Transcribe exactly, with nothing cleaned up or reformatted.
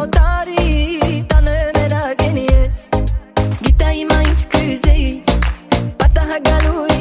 notari Tane mera genies Gita ima inch kuzei Bata hagalu